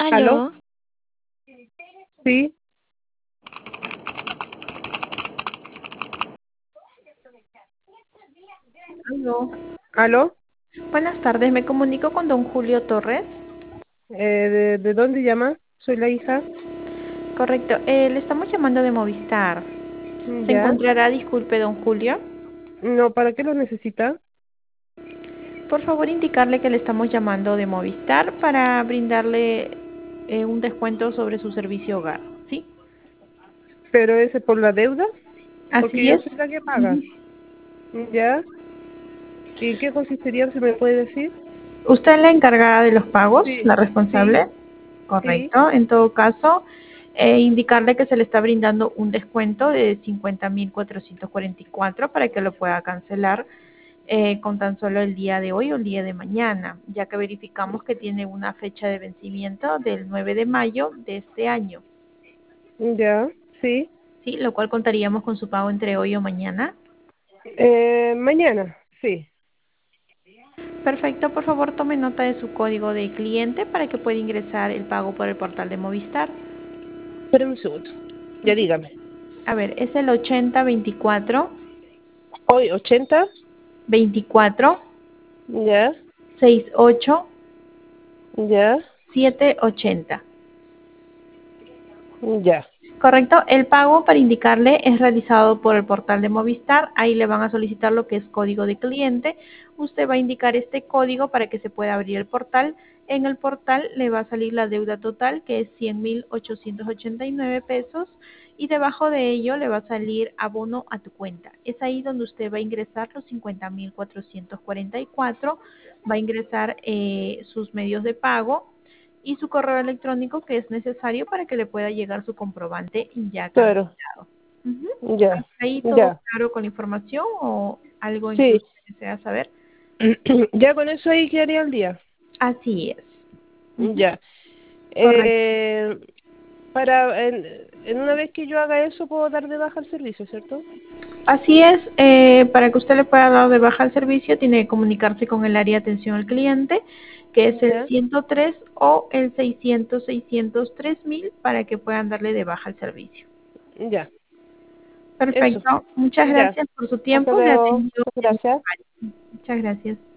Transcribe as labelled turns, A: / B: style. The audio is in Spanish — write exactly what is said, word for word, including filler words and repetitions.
A: ¿Aló?
B: Aló,
A: Sí.
C: Aló.
A: ¿Aló?
C: Buenas tardes, me comunico con don Julio Torres.
A: Eh, ¿de, de dónde llama? Soy la hija.
C: Correcto, eh, le estamos llamando de Movistar. ¿Se
A: ¿Ya?
C: encontrará, disculpe, don Julio?
A: No, ¿para qué lo necesita?
C: Por favor, indicarle que le estamos llamando de Movistar para brindarle eh, un descuento sobre su servicio hogar, ¿sí?
A: ¿Pero ese por la deuda? Porque
C: Así
A: yo soy
C: es.
A: la que paga.
C: Ujú.
A: ¿Ya? ¿Y en qué consistiría, si me puede decir?
C: ¿Usted es la encargada de los pagos,
A: Sí,
C: la
A: sí,
C: responsable?
A: sí.
C: Correcto. En todo caso, eh, indicarle que se le está brindando un descuento de cincuenta mil cuatrocientos cuarenta y cuatro para que lo pueda cancelar eh, con tan solo el día de hoy o el día de mañana, ya que verificamos que tiene una fecha de vencimiento del nueve de mayo de este año,
A: ¿Ya? Sí.
C: ¿sí? Lo cual contaríamos con su pago entre hoy o mañana.
A: Eh, mañana, sí.
C: Perfecto, por favor tome nota de su código de cliente para que pueda ingresar el pago por el portal de Movistar.
A: Espera un segundo. Ya dígame.
C: A ver, es el ochenta veinticuatro
A: Hoy, ochenta.
C: veinticuatro
A: ¿Ya?
C: sesenta y ocho
A: ¿Ya?
C: setecientos ochenta.
A: ¿Ya?
C: Correcto, el pago para indicarle es realizado por el portal de Movistar, ahí le van a solicitar lo que es código de cliente, usted va a indicar este código para que se pueda abrir el portal, en el portal le va a salir la deuda total que es cien mil ochocientos ochenta y nueve pesos y debajo de ello le va a salir abono a tu cuenta, es ahí donde usted va a ingresar los cincuenta mil cuatrocientos cuarenta y cuatro, va a ingresar eh, sus medios de pago, y su correo electrónico que es necesario para que le pueda llegar su comprobante ya
A: Claro.
C: cancelado. Ujú.
A: Ya.
C: ¿Hasta ahí todo
A: Ya.
C: claro con la información o algo en que
A: Sí.
C: usted desea saber?
A: Ya con eso ahí quedaría el día.
C: Así es. Ujú.
A: Ya.
C: Correcto.
A: Eh, para en, en una vez que yo haga eso puedo dar de baja el servicio, ¿cierto?
C: Así es, eh, para que usted le pueda dar de baja el servicio, tiene que comunicarse con el área de atención al cliente, que es el
A: Ya,
C: ciento tres o el seiscientos seiscientos tres mil para que puedan darle de baja el servicio.
A: ya, eso.
C: Perfecto. Muchas
A: Ya.
C: gracias por su
A: Hasta
C: tiempo. Le
A: luego.
C: atendió.
A: Gracias.
C: Muchas gracias.